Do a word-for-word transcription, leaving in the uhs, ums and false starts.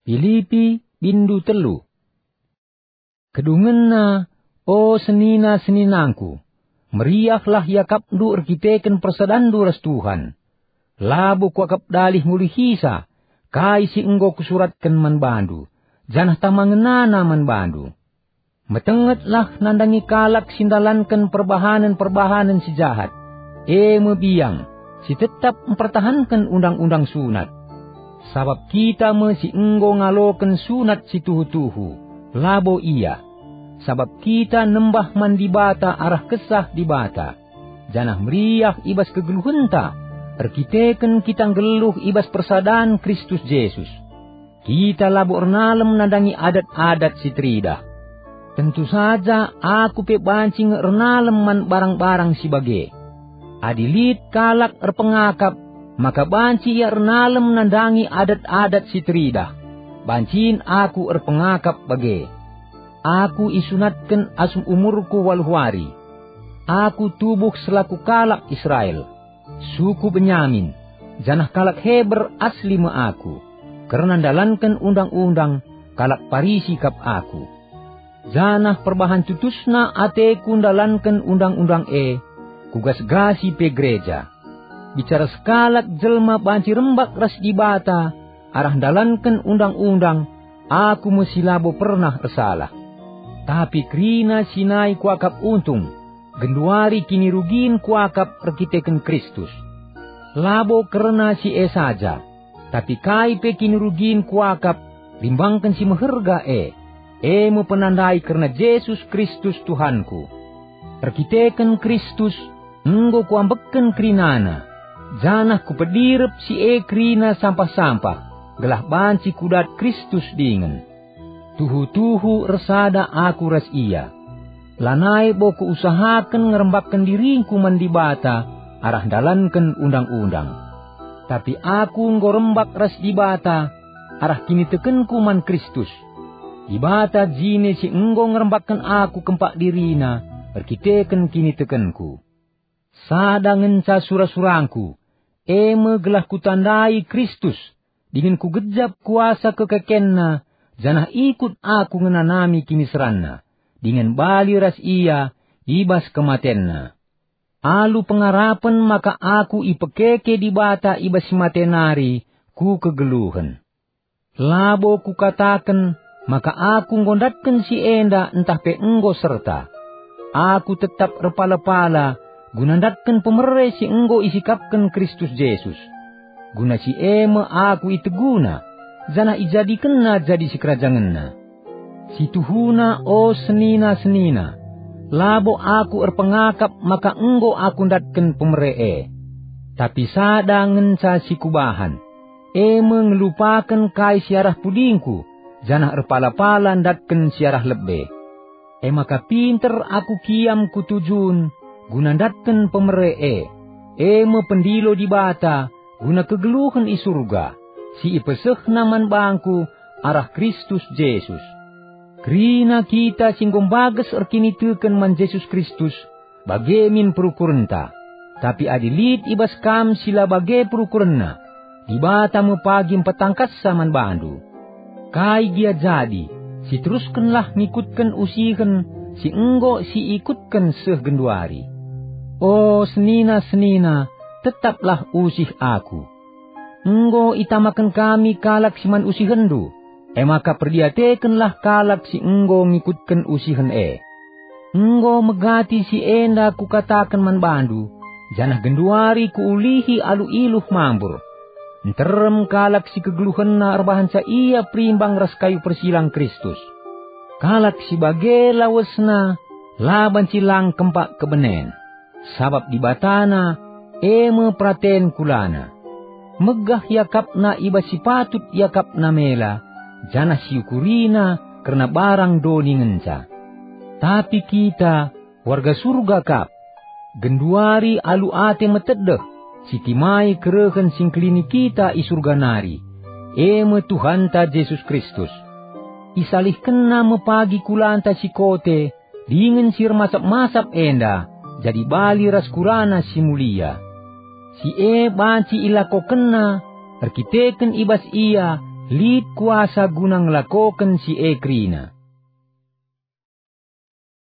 Filipi bindu telu. Kedungenna, o senina-seninangku, meriahlah yakap du erkiteken persadandu ras Tuhan. Labu kuakap dalih mulihisa, kai si enggo kusuratkan man bandu, janah tamangenana man bandu. Metengetlah nandangi kalak sindalankan perbahanan-perbahanan si jahat. E mebiang, si tetap mempertahankan undang-undang sunat. Sabab kita me si enggo ngaloken sunat si tuhu-tuhu, labo iya. Sabab kita nembah man di bata arah kesah di bata. Janah meriah ibas kegeluhenta, erkiteken kita geluh ibas persadaan Kristus Yesus. Kita labo ernalem nadangi adat-adat si tridah. Tentu saja aku pe bancing ernalem man barang-barang si bage. Adilit kalak erpengakap, maka banci ia ernalem nandangi adat-adat si tridah. Bancin aku erpengakap bage. Aku isunatkan asum umurku waluhwari. Aku tubuh selaku kalak Israel, suku Benyamin, janah kalak Heber asli me aku. Karena dalankan undang-undang, kalak Parisi kap aku. Janah perbahan tutusna ate kundalankan undang-undang e, kugas gasi pe gereja. Bicara sekalak jelma banci rembak ras di bata, arah dalankan undang-undang, aku mesilabo pernah ersalah. Tapi krina sinai kuakap untung, genduari kini rugin kuakap erkiteken Kristus. Labo karena si e saja, tapi kai pe kini rugin kuakap, limbangkan si meherga e. E mo penandai karena Yesus Kristus Tuhanku. Erkiteken Kristus, enggo kuambeken krinana. Janah kupedirep si e krina sampah-sampah, gelah banci kudat Kristus dingen. Tuhu-tuhu resada aku ras iya. Lanai bo kuusahaken ngerembakkan diringku mandibata, arah dalanken undang-undang. Tapi aku ngorembak ras dibata, arah kini tekenku man Kristus. Ibata jine si enggo ngerembakkan aku kempak dirina, erkiteken kini tekenku. Sadangen ca surah-surangku, eme gelah kutandai Kristus, dengan kugejap kuasa kekekenna, janah ikut aku ngenanami kini seranna, dengan bali ras iya, ibas kematenna. Alu pengarapan maka aku ipekeke di bata ibas matenari, ku kegeluhan. Labo ku katakan, maka aku ngondatkan si enda entah pe enggo serta. Aku tetap repala-pala, gunandatkan pemere si enggo isikapkan Kristus Yesus. Guna si eme aku iteguna, jana ijadikenna jadi si kerajangenna. Si tuhuna o senina-senina, labo aku erpengakap maka enggo aku ndatkan pemere e. Tapi sadangen sa si kubahan, eme ngelupakan kai siarah pudingku, janah erpala-pala ndatken siarah lebih. E maka pinter aku kiam kutujun, guna ndatken pemere e. Eme pendilo di bata, guna kegeluhan i surga. Si ipeseh naman bangku, arah Kristus Yesus. Krina kita singgong bagas erkinituken man Yesus Kristus, bagemin perukurenta. Tapi adilit ibas kam sila bage perukurenna, di bata mo pagim petangkas saman bandu. Kai dia jadi, si teruskanlah ngikutkan usihen, si enggo si ikutkan seh genduari. Oh senina-senina, tetaplah usih aku. Enggo itamakan kami kalak siman usihendu, e maka perdiatekenlah kalak si enggo ngikutkan usihen e. Enggo megati si enda ku katakan man bandu, janah genduari ku ulihi alu iluh mambur. Nterem kalak si kegeluhan na arbahan sa iya primbang ras kayu persilang Kristus. Kalak si bage lawesna, laban silang kempak kebenen. Sabab di batana, eme praten kulana. Megah yakap na iba si patut yakap na mela, jana si ukurina karena barang doni ngenca. Tapi kita, warga surga kap, genduari alu ate metedeh, si timai kerehen sing klini kita i surga nari, eme Tuhan ta Yesus Kristus. Isalih kena mepagi kulanta si kote, dingin sir masap-masap enda, jadi bali ras kurana si mulia. Si e banci ilako kena, erkiteken ibas iya, Lit kuasa gunang lakoken si ekrina.